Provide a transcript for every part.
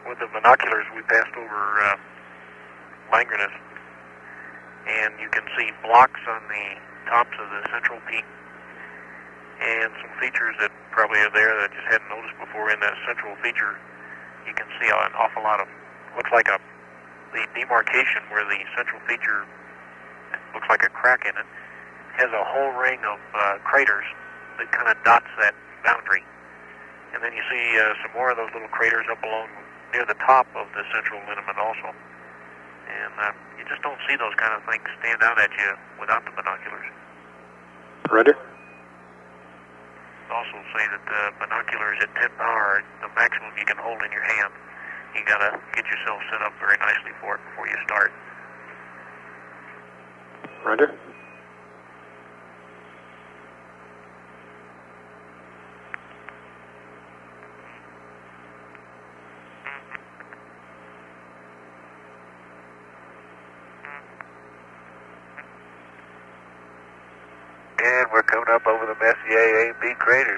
with the binoculars, we passed over Langrenus, and you can see blocks on the tops of the central peak, and some features that probably are there that I just hadn't noticed before. In that central feature, you can see an awful lot of, looks like the demarcation where the central feature looks like a crack in it, has a whole ring of craters that kind of dots that boundary. And then you see some more of those little craters up along near the top of the central lineament also. And you just don't see those kind of things stand out at you without the binoculars. Roger. Also say that the binoculars at 10 power are the maximum you can hold in your hand. You gotta get yourself set up very nicely for it before you start. Roger. And we're coming up over the Messier A and B craters.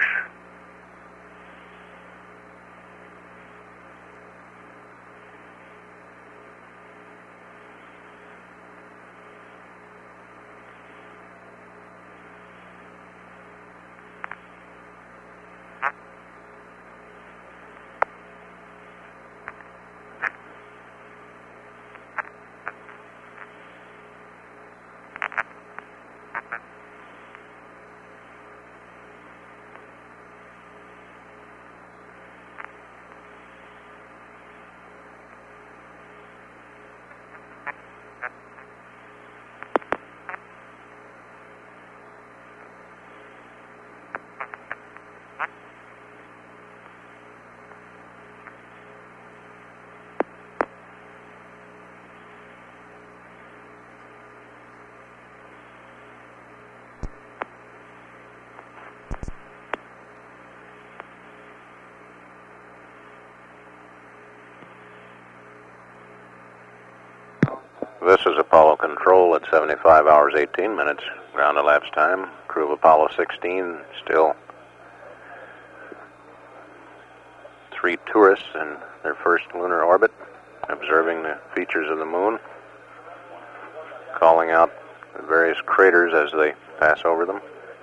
This is Apollo Control at 75 hours 18 minutes ground elapsed time. Crew of Apollo 16 still 3 tourists in their first lunar orbit, observing the features of the moon, calling out the various craters as they pass over them.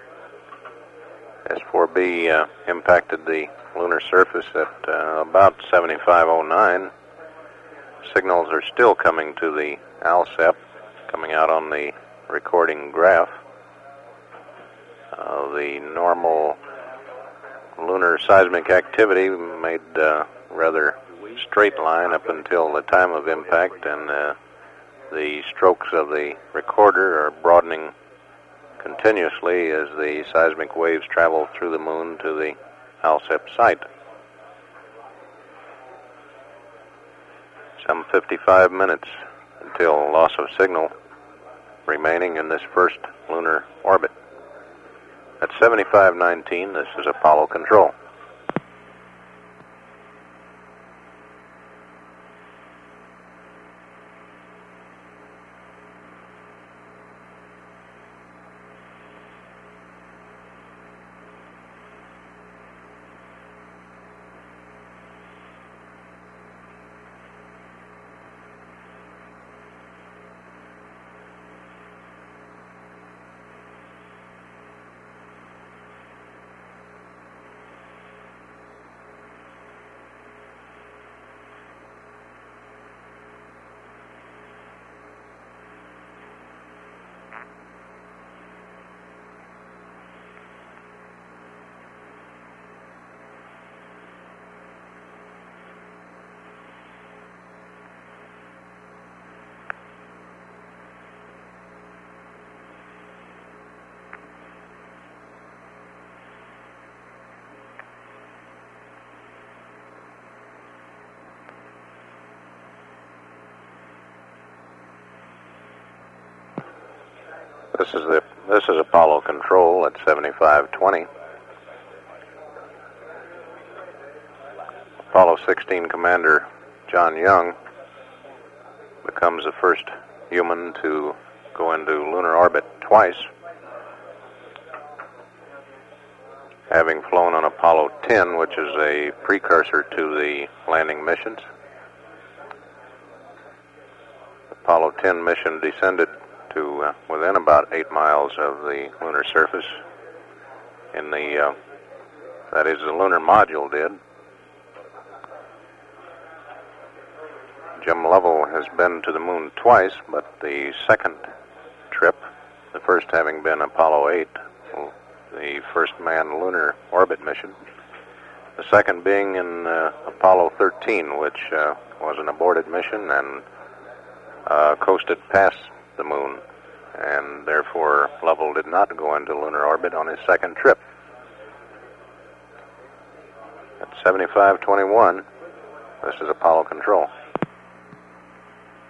S4B impacted the lunar surface at about 7509. Signals are still coming to the ALSEP, coming out on the recording graph. The normal lunar seismic activity made rather straight line up until the time of impact, and the strokes of the recorder are broadening continuously as the seismic waves travel through the moon to the ALSEP site. Some 55 minutes until loss of signal remaining in this first lunar orbit. At 7519, this is Apollo Control. This is Apollo Control at 7520. Apollo 16 Commander John Young becomes the first human to go into lunar orbit twice, having flown on Apollo 10, which is a precursor to the landing missions, Apollo 10 mission descended to within about 8 miles of the lunar surface. That is, the lunar module did. Jim Lovell has been to the moon twice, but the second trip, the first having been Apollo 8, the first manned lunar orbit mission, the second being in Apollo 13, which was an aborted mission and coasted past the moon, and therefore Lovell did not go into lunar orbit on his second trip. At 7521, this is Apollo Control.